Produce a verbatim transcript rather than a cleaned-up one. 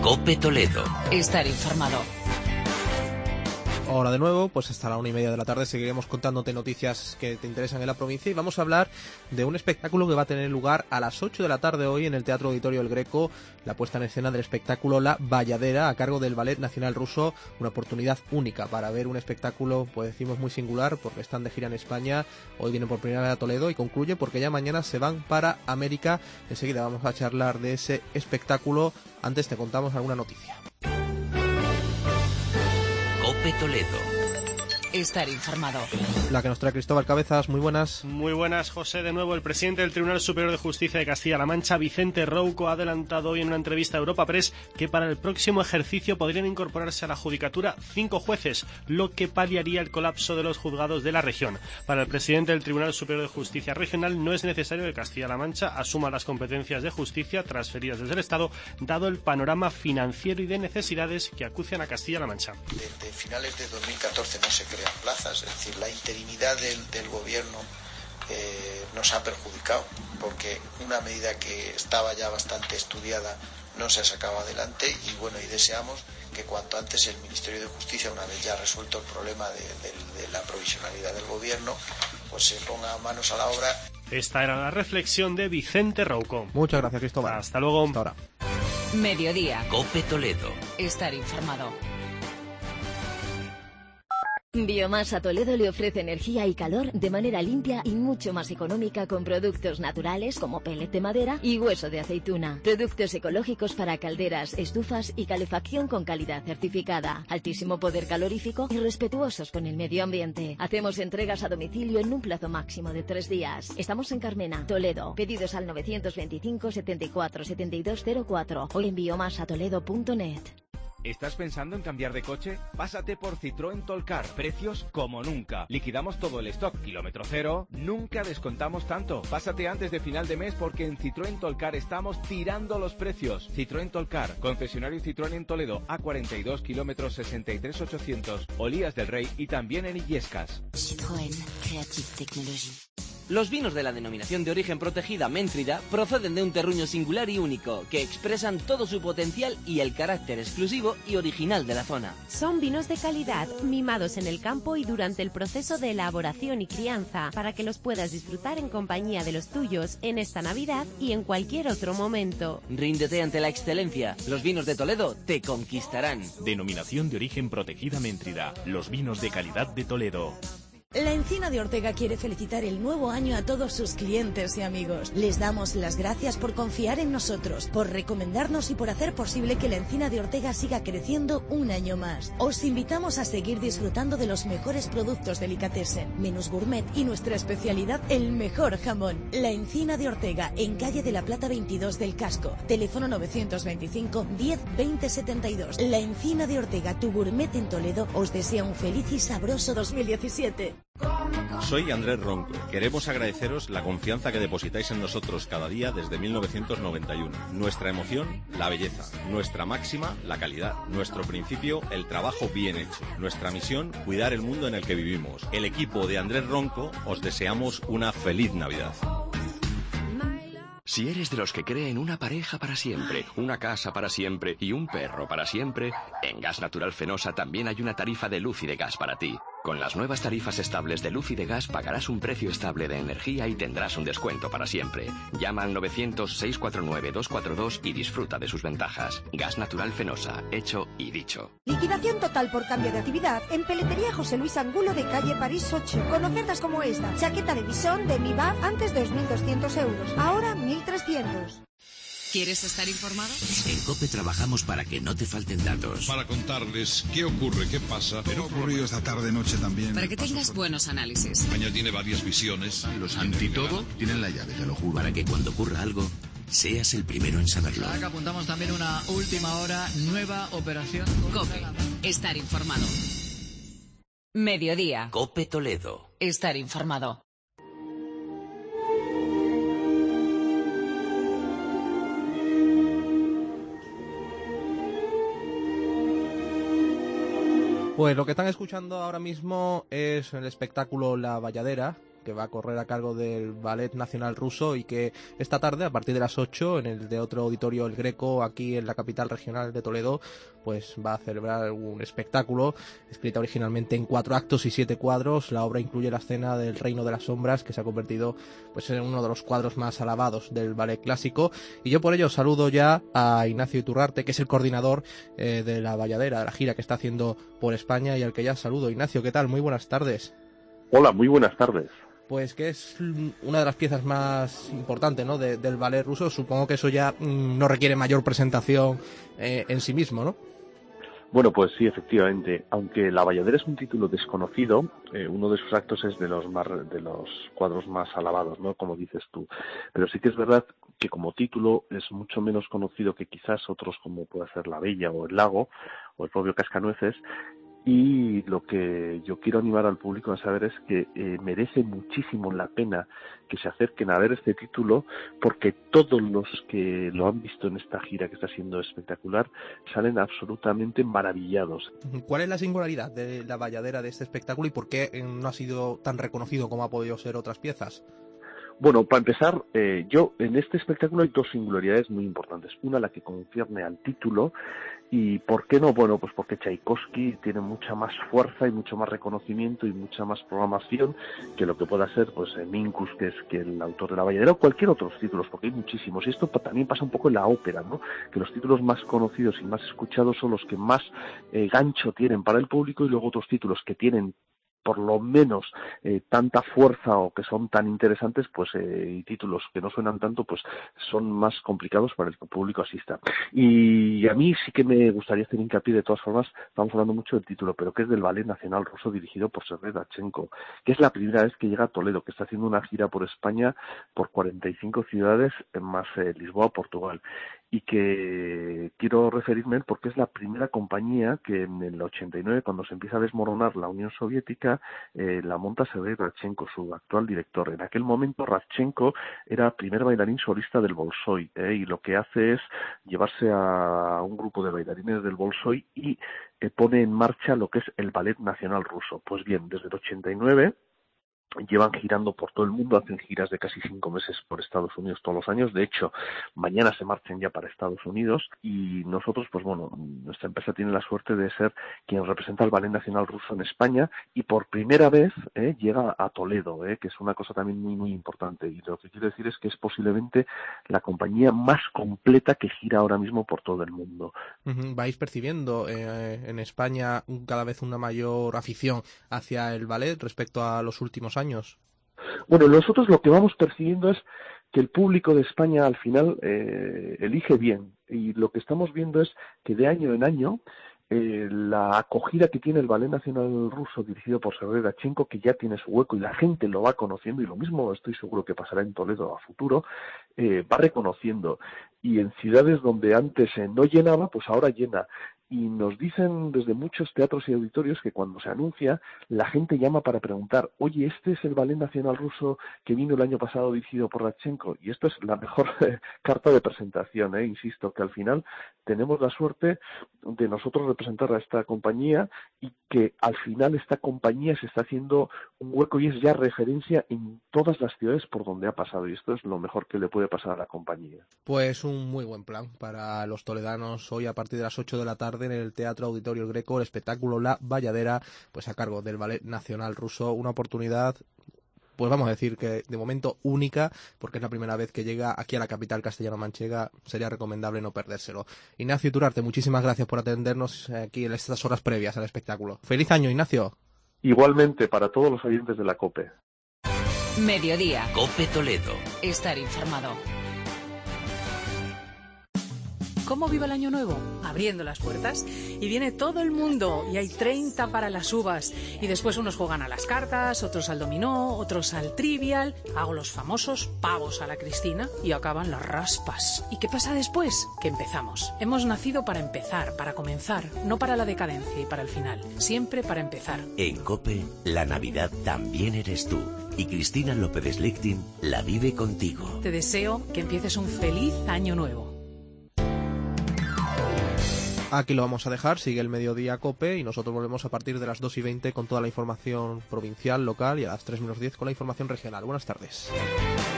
COPE Toledo. Estar informado. Ahora de nuevo, pues hasta la una y media de la tarde seguiremos contándote noticias que te interesan en la provincia y vamos a hablar de un espectáculo que va a tener lugar a las ocho de la tarde hoy en el Teatro Auditorio El Greco, la puesta en escena del espectáculo La Bayadera a cargo del Ballet Nacional Ruso, una oportunidad única para ver un espectáculo, pues decimos muy singular porque están de gira en España, hoy vienen por primera vez a Toledo y concluye porque ya mañana se van para América. Enseguida vamos a charlar de ese espectáculo, antes te contamos alguna noticia. COPE Toledo. Estar informado. La que nos trae Cristóbal Cabezas, muy buenas. Muy buenas, José. De nuevo, el presidente del Tribunal Superior de Justicia de Castilla-La Mancha, Vicente Rouco, ha adelantado hoy en una entrevista a Europa Press que para el próximo ejercicio podrían incorporarse a la judicatura cinco jueces, lo que paliaría el colapso de los juzgados de la región. Para el presidente del Tribunal Superior de Justicia Regional no es necesario que Castilla-La Mancha asuma las competencias de justicia transferidas desde el Estado, dado el panorama financiero y de necesidades que acucian a Castilla-La Mancha. Desde finales de dos mil catorce no se crean plazas, es decir, la interinidad del, del gobierno eh, nos ha perjudicado porque una medida que estaba ya bastante estudiada no se ha sacado adelante y bueno, y deseamos que cuanto antes el Ministerio de Justicia, una vez ya resuelto el problema de, de, de la provisionalidad del gobierno, pues se ponga manos a la obra. Esta era la reflexión de Vicente Rouco. Muchas gracias, Cristóbal. Hasta luego. Hasta ahora. Mediodía. COPE Toledo. Estar informado. Biomasa Toledo le ofrece energía y calor de manera limpia y mucho más económica con productos naturales como pellet de madera y hueso de aceituna. Productos ecológicos para calderas, estufas y calefacción con calidad certificada. Altísimo poder calorífico y respetuosos con el medio ambiente. Hacemos entregas a domicilio en un plazo máximo de tres días. Estamos en Carmena, Toledo. Pedidos al novecientos veinticinco, setenta y cuatro, setenta y dos cero cuatro o en biomasatoledo punto net. ¿Estás pensando en cambiar de coche? Pásate por Citroën Tolcar. Precios como nunca. Liquidamos todo el stock. Kilómetro cero. Nunca descontamos tanto. Pásate antes de final de mes porque en Citroën Tolcar estamos tirando los precios. Citroën Tolcar. Concesionario Citroën en Toledo. A cuarenta y dos kilómetros sesenta y tres ochocientos. Olías del Rey y también en Illescas. Citroën Creative Technology. Los vinos de la denominación de origen protegida Méntrida proceden de un terruño singular y único, que expresan todo su potencial y el carácter exclusivo y original de la zona. Son vinos de calidad, mimados en el campo y durante el proceso de elaboración y crianza, para que los puedas disfrutar en compañía de los tuyos en esta Navidad y en cualquier otro momento. Ríndete ante la excelencia. Los vinos de Toledo te conquistarán. Denominación de origen protegida Méntrida. Los vinos de calidad de Toledo. La Encina de Ortega quiere felicitar el nuevo año a todos sus clientes y amigos. Les damos las gracias por confiar en nosotros, por recomendarnos y por hacer posible que la Encina de Ortega siga creciendo un año más. Os invitamos a seguir disfrutando de los mejores productos delicatessen, menús gourmet y nuestra especialidad, el mejor jamón. La Encina de Ortega, en calle de la Plata veintidós del Casco. Teléfono novecientos veinticinco, diez, veinte, setenta y dos. La Encina de Ortega, tu gourmet en Toledo, os desea un feliz y sabroso dos mil diecisiete. Soy Andrés Ronco. Queremos agradeceros la confianza que depositáis en nosotros cada día desde mil novecientos noventa y uno. Nuestra emoción, la belleza. Nuestra máxima, la calidad. Nuestro principio, el trabajo bien hecho. Nuestra misión, cuidar el mundo en el que vivimos. El equipo de Andrés Ronco os deseamos una feliz Navidad. Si eres de los que creen una pareja para siempre, una casa para siempre y un perro para siempre, en Gas Natural Fenosa también hay una tarifa de luz y de gas para ti. Con las nuevas tarifas estables de luz y de gas pagarás un precio estable de energía y tendrás un descuento para siempre. Llama al novecientos, seiscientos cuarenta y nueve, doscientos cuarenta y dos y disfruta de sus ventajas. Gas Natural Fenosa, hecho y dicho. Liquidación total por cambio de actividad en Peletería José Luis Angulo de calle París ocho. Con ofertas como esta. Chaqueta de bisón de Mibar antes dos mil doscientos euros. Ahora mil trescientos. ¿Quieres estar informado? En COPE trabajamos para que no te falten datos. Para contarles qué ocurre, qué pasa. Pero ha ocurrido esta tarde-noche también. Para que tengas buenos análisis. España tiene varias visiones. Los antitodo tienen la llave, te lo juro. Para que cuando ocurra algo, seas el primero en saberlo. Ahora que apuntamos también una última hora, nueva operación. COPE. Estar informado. Mediodía. COPE Toledo. Estar informado. Pues lo que están escuchando ahora mismo es el espectáculo La Bayadera, que va a correr a cargo del Ballet Nacional Ruso y que esta tarde, a partir de las ocho, en el Teatro Auditorio El Greco, aquí en la capital regional de Toledo, pues va a celebrar un espectáculo escrita originalmente en cuatro actos y siete cuadros. La obra incluye la escena del Reino de las Sombras, que se ha convertido pues en uno de los cuadros más alabados del ballet clásico. Y yo por ello saludo ya a Ignacio Iturrarte, que es el coordinador eh, de la Valladera, de la gira que está haciendo por España, y al que ya saludo. Ignacio, ¿qué tal? Muy buenas tardes. Hola, muy buenas tardes. Pues que es una de las piezas más importantes, ¿no?, de, del ballet ruso. Supongo que eso ya mmm, no requiere mayor presentación eh, en sí mismo, ¿no? Bueno, pues sí, efectivamente. Aunque La Valladera es un título desconocido, eh, uno de sus actos es de los más, de los cuadros más alabados, ¿no?, como dices tú. Pero sí que es verdad que como título es mucho menos conocido que quizás otros, como puede ser La Bella o El Lago o el propio Cascanueces. Y lo que yo quiero animar al público a saber es que eh, merece muchísimo la pena que se acerquen a ver este título, porque todos los que lo han visto en esta gira, que está siendo espectacular, salen absolutamente maravillados. ¿Cuál es la singularidad de La Valladera de este espectáculo y por qué no ha sido tan reconocido como ha podido ser otras piezas? Bueno, para empezar, eh, yo en este espectáculo hay dos singularidades muy importantes. Una, la que concierne al título. ¿Y por qué no? Bueno, pues porque Tchaikovsky tiene mucha más fuerza y mucho más reconocimiento y mucha más programación que lo que pueda ser pues Minkus, que es que el autor de La Valladera, o cualquier otros títulos, porque hay muchísimos. Y esto también pasa un poco en la ópera, ¿no? Que los títulos más conocidos y más escuchados son los que más eh, gancho tienen para el público, y luego otros títulos que tienen por lo menos eh, tanta fuerza o que son tan interesantes, pues eh, y títulos que no suenan tanto, pues son más complicados para el que el público asista. Y a mí sí que me gustaría hacer hincapié, de todas formas, estamos hablando mucho del título, pero que es del Ballet Nacional Ruso dirigido por Sergei Radchenko, que es la primera vez que llega a Toledo, que está haciendo una gira por España, por cuarenta y cinco ciudades, más eh, Lisboa, Portugal. Y que quiero referirme porque es la primera compañía que en el ochenta y nueve, cuando se empieza a desmoronar la Unión Soviética, eh, la monta Sergei Radchenko, su actual director. En aquel momento Radchenko era primer bailarín solista del Bolshoi, eh, y lo que hace es llevarse a un grupo de bailarines del Bolshoi y eh, pone en marcha lo que es el Ballet Nacional Ruso. Pues bien, desde el ochenta y nueve llevan girando por todo el mundo, hacen giras de casi cinco meses por Estados Unidos todos los años. De hecho, mañana se marchan ya para Estados Unidos, y nosotros, pues bueno, nuestra empresa tiene la suerte de ser quien representa al Ballet Nacional Ruso en España, y por primera vez eh, llega a Toledo, eh, que es una cosa también muy, muy importante. Y lo que quiero decir es que es posiblemente la compañía más completa que gira ahora mismo por todo el mundo. Uh-huh. ¿Vais percibiendo eh, en España cada vez una mayor afición hacia el ballet respecto a los últimos años? Bueno, nosotros lo que vamos percibiendo es que el público de España al final eh, elige bien, y lo que estamos viendo es que de año en año eh, la acogida que tiene el Ballet Nacional Ruso dirigido por Sergei Radchenko, que ya tiene su hueco y la gente lo va conociendo, y lo mismo estoy seguro que pasará en Toledo a futuro, eh, va reconociendo, y en ciudades donde antes eh, no llenaba, pues ahora llena. Y nos dicen desde muchos teatros y auditorios que cuando se anuncia, la gente llama para preguntar: oye, ¿este es el Ballet Nacional Ruso que vino el año pasado dirigido por Radchenko? Y esto es la mejor eh, carta de presentación, eh, insisto, que al final tenemos la suerte de nosotros representar a esta compañía, y que al final esta compañía se está haciendo un hueco y es ya referencia en todas las ciudades por donde ha pasado, y esto es lo mejor que le puede pasar a la compañía. Pues un muy buen plan para los toledanos hoy a partir de las ocho de la tarde en el Teatro Auditorio El Greco, el espectáculo La Valladera, pues a cargo del Ballet Nacional Ruso, una oportunidad, pues vamos a decir que de momento única, porque es la primera vez que llega aquí a la capital castellano-manchega. Sería recomendable no perdérselo. Ignacio Iturrarte, muchísimas gracias por atendernos aquí en estas horas previas al espectáculo. ¡Feliz año, Ignacio! Igualmente para todos los oyentes de la COPE. Mediodía. COPE Toledo. Estar informado. ¿Cómo vive el año nuevo? Abriendo las puertas y viene todo el mundo y hay treinta para las uvas, y después unos juegan a las cartas, otros al dominó, otros al trivial, hago los famosos pavos a la Cristina y acaban las raspas. ¿Y qué pasa después? Que empezamos. Hemos nacido para empezar, para comenzar, no para la decadencia y para el final, siempre para empezar. En COPE, la Navidad también eres tú, y Cristina López Slichting la vive contigo. Te deseo que empieces un feliz año nuevo. Aquí lo vamos a dejar, sigue el Mediodía COPE y nosotros volvemos a partir de las dos y veinte con toda la información provincial, local y a las tres menos diez con la información regional. Buenas tardes.